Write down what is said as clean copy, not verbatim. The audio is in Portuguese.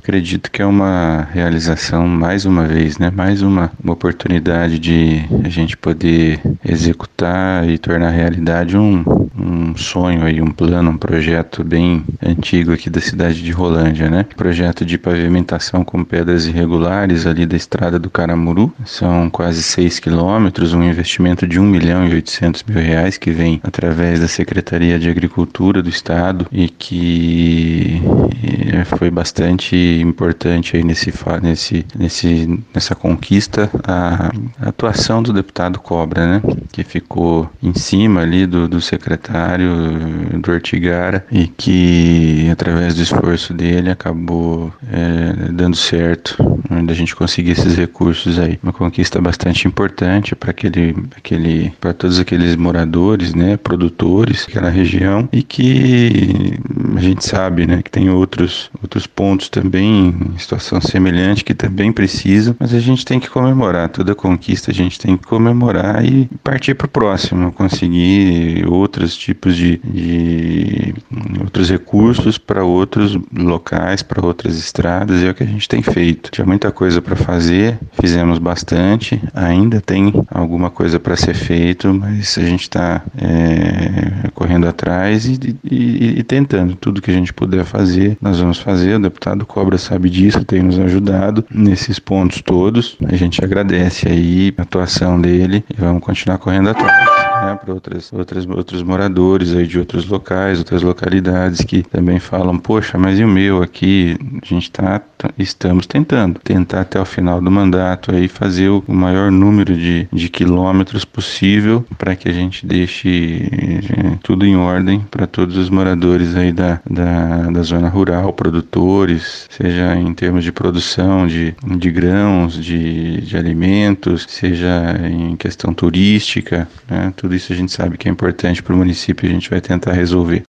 acredito que é uma realização, mais uma vez, né? Mais uma oportunidade de a gente poder executar e tornar realidade um sonho aí, um plano, um projeto bem antigo aqui da cidade de Rolândia, né? Projeto de pavimentação com pedras irregulares ali da estrada do Caramuru. São quase 6 quilômetros, um investimento de R$ 1.800.000 que vem através da Secretaria de Agricultura do Estado e que foi bastante importante aí nessa conquista a atuação do deputado Cobra, né? Que ficou em cima ali do secretário do Ortigara e que através do esforço dele acabou dando certo, onde a gente conseguir esses recursos aí. Uma conquista bastante importante para todos aqueles moradores, né, produtores daquela região e que a gente sabe, né, que tem outros pontos também em situação semelhante que também precisam, mas a gente tem que comemorar toda conquista, a gente tem que comemorar e partir para o próximo, conseguir outros tipos de outros recursos para outros locais, para outras estradas, e é o que a gente tem feito. Tinha muita coisa para fazer, fizemos bastante, ainda tem alguma coisa para ser feito, mas a gente está correndo atrás e tentando. Tudo que a gente puder fazer, nós vamos fazer. O deputado Cobra sabe disso, tem nos ajudado nesses pontos todos. A gente agradece aí a atuação dele e vamos continuar correndo atrás, né, para outros moradores aí de outros locais, outras localidades que também falam, poxa, mas e o meu aqui? A gente estamos tentando tentar até o final do mandato aí fazer o maior número de quilômetros possível para que a gente deixe tudo em ordem para todos os moradores aí da zona rural, produtores, seja em termos de produção de grãos, de alimentos, seja em questão turística, né? Tudo isso a gente sabe que é importante para o município e a gente vai tentar resolver.